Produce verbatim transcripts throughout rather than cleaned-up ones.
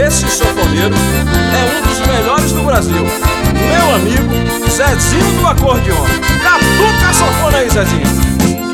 esse sanfoneiro é um dos melhores do Brasil. Meu amigo Zezinho do acordeon. Catuca a sanfona aí, Zezinho.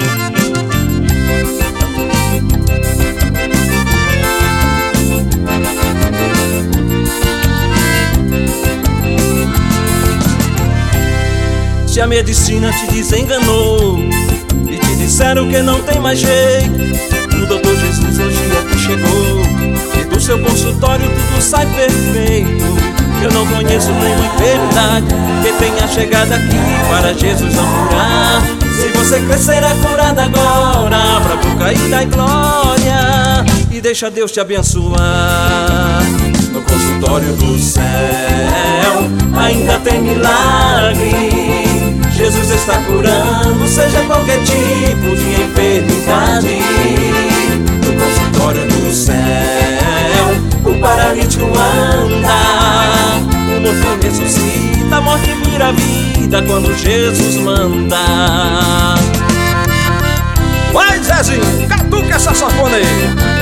Se a medicina te desenganou e te disseram que não tem mais jeito, o doutor Jesus hoje é que chegou e do seu consultório tudo sai perfeito. Eu não conheço nenhuma enfermidade que tenha chegado aqui para Jesus não curar. Se você crer será curado agora, abra a boca e dá glória e deixa Deus te abençoar. No consultório do céu ainda tem milagre. Jesus está curando, seja qualquer tipo de enfermidade. No consultório do céu, o paralítico anda, o morto ressuscita, a morte vira vida quando Jesus manda. Vai, Zezinho, catuca essa sanfona aí.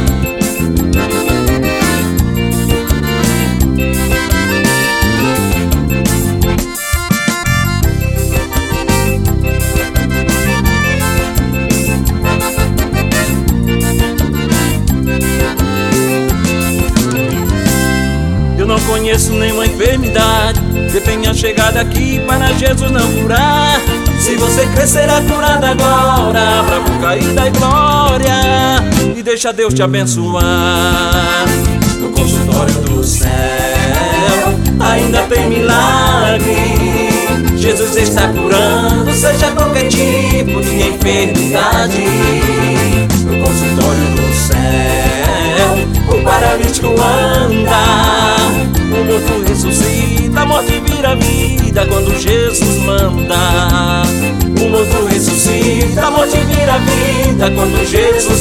Não conheço nenhuma enfermidade que tenha chegado aqui para Jesus não curar. Se você crer será curado agora, abra a boca e dá glória e deixa Deus te abençoar. No consultório do céu ainda tem milagre. Jesus está curando, seja qualquer tipo de enfermidade. No consultório do céu o paralítico anda, o morto ressuscita, a morte vira vida quando Jesus manda. O morto ressuscita, a morte vira vida quando Jesus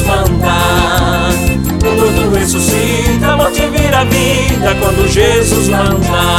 manda. O morto ressuscita, a morte vira vida quando Jesus manda.